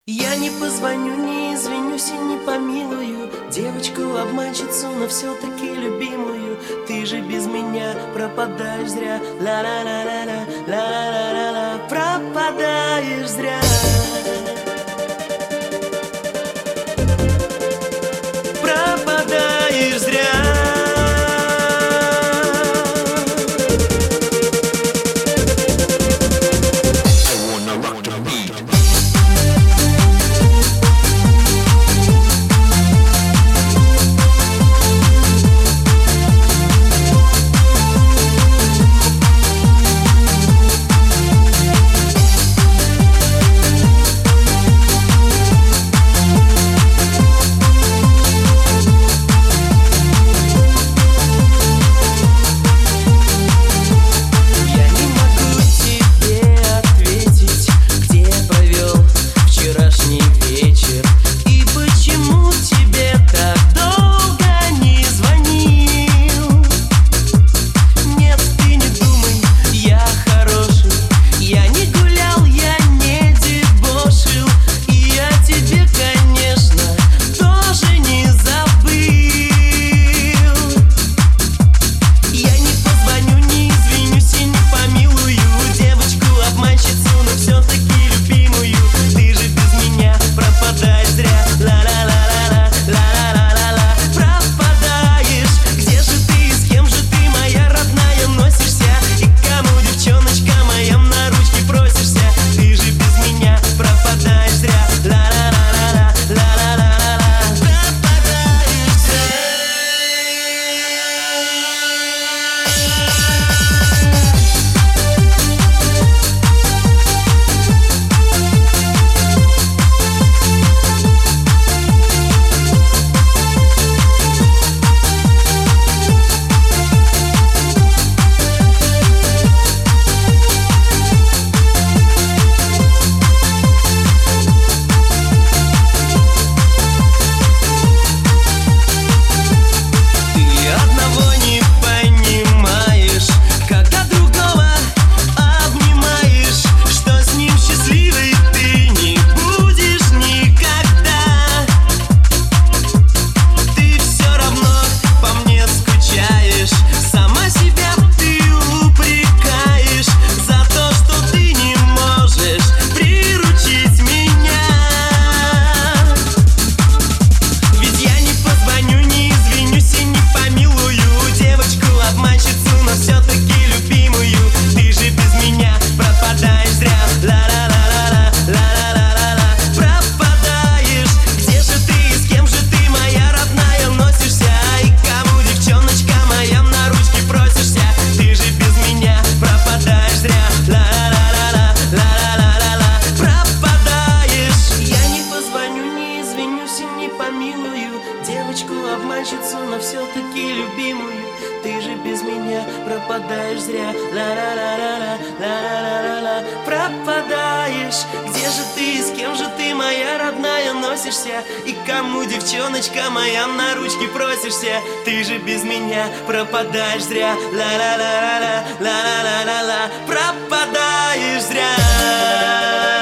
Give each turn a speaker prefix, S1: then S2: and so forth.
S1: Я не позвоню, не извинюсь и не помилую девочку-обманщицу, но все-таки любимую. Ты же без меня пропадаешь зря. Ла-ла-ла-ла-ла, ла-ла-ла-ла-ла, пропадаешь зря. Пропадаешь зря. Девочку-обманщицу, но все-таки любимую. Ты же без меня пропадаешь зря. Ла-ла-ла-ла-ла, ла-ла-ла-ла-ла, пропадаешь. Где же ты, с кем же ты, моя родная, носишься? И кому, девчоночка моя, на ручки просишься? Ты же без меня пропадаешь зря. Ла-ла-ла-ла-ла, ла-ла-ла-ла-ла, пропадаешь зря.